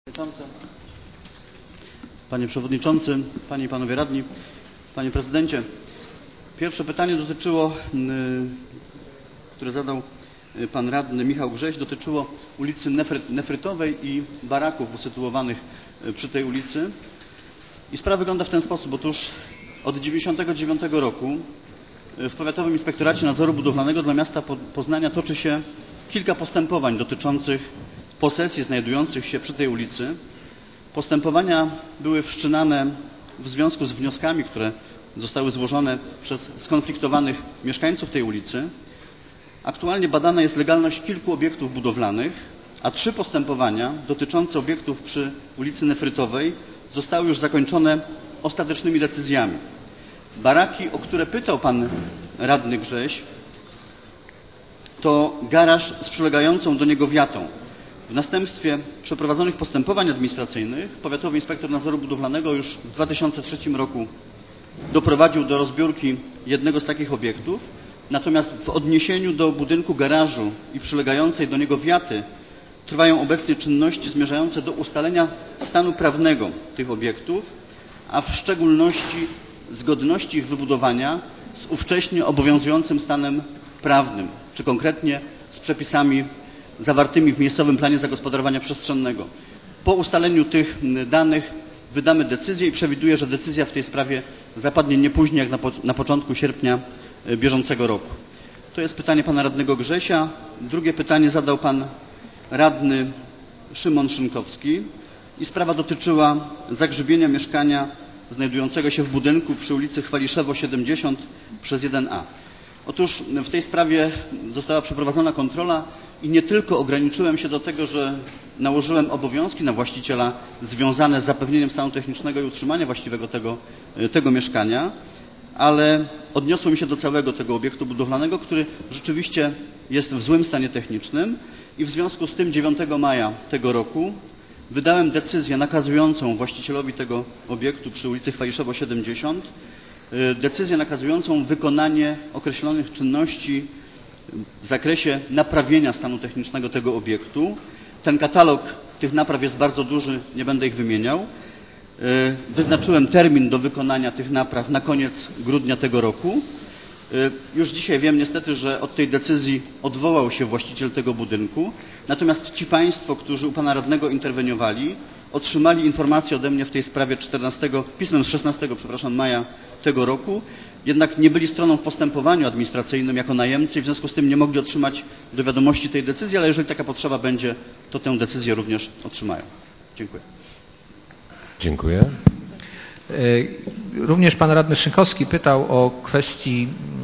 Panie Przewodniczący, Panie i Panowie Radni, Panie Prezydencie. Pierwsze pytanie dotyczyło, które zadał Pan Radny Michał Grześ, dotyczyło ulicy Nefrytowej i baraków usytuowanych przy tej ulicy. I sprawa wygląda w ten sposób. Otóż od 1999 roku w Powiatowym Inspektoracie Nadzoru Budowlanego dla miasta Poznania toczy się kilka postępowań dotyczących posesji znajdujących się przy tej ulicy. Postępowania były wszczynane w związku z wnioskami, które zostały złożone przez skonfliktowanych mieszkańców tej ulicy. Aktualnie badana jest legalność kilku obiektów budowlanych, a 3 postępowania dotyczące obiektów przy ulicy Nefrytowej zostały już zakończone ostatecznymi decyzjami. Baraki, o które pytał Pan Radny Grześ, to garaż z przylegającą do niego wiatą. W następstwie przeprowadzonych postępowań administracyjnych Powiatowy Inspektor Nadzoru Budowlanego już w 2003 roku doprowadził do rozbiórki jednego z takich obiektów, natomiast w odniesieniu do budynku garażu i przylegającej do niego wiaty trwają obecnie czynności zmierzające do ustalenia stanu prawnego tych obiektów, a w szczególności zgodności ich wybudowania z ówcześnie obowiązującym stanem prawnym, czy konkretnie z przepisami zawartymi w miejscowym planie zagospodarowania przestrzennego. Po ustaleniu tych danych wydamy decyzję i przewiduję, że decyzja w tej sprawie zapadnie nie później jak na początku sierpnia bieżącego roku. To jest pytanie Pana Radnego Grzesia. Drugie pytanie zadał Pan Radny Szymon Szynkowski i sprawa dotyczyła zagrzybienia mieszkania znajdującego się w budynku przy ulicy Chwaliszewo 70 przez 1A. Otóż w tej sprawie została przeprowadzona kontrola i nie tylko ograniczyłem się do tego, że nałożyłem obowiązki na właściciela związane z zapewnieniem stanu technicznego i utrzymania właściwego tego mieszkania, ale odniosłem się do całego tego obiektu budowlanego, który rzeczywiście jest w złym stanie technicznym i w związku z tym 9 maja tego roku wydałem decyzję nakazującą właścicielowi tego obiektu przy ulicy Chwaliszewo 70 decyzję nakazującą wykonanie określonych czynności w zakresie naprawienia stanu technicznego tego obiektu. Ten katalog tych napraw jest bardzo duży, nie będę ich wymieniał. Wyznaczyłem termin do wykonania tych napraw na koniec grudnia tego roku. Już dzisiaj wiem niestety, że od tej decyzji odwołał się właściciel tego budynku. Natomiast ci Państwo, którzy u Pana Radnego interweniowali, otrzymali informację ode mnie w tej sprawie pismem z 16 maja tego roku. Jednak nie byli stroną w postępowaniu administracyjnym jako najemcy i w związku z tym nie mogli otrzymać do wiadomości tej decyzji, ale jeżeli taka potrzeba będzie, to tę decyzję również otrzymają. Dziękuję. Dziękuję. Również Pan Radny Szynkowski pytał o kwestii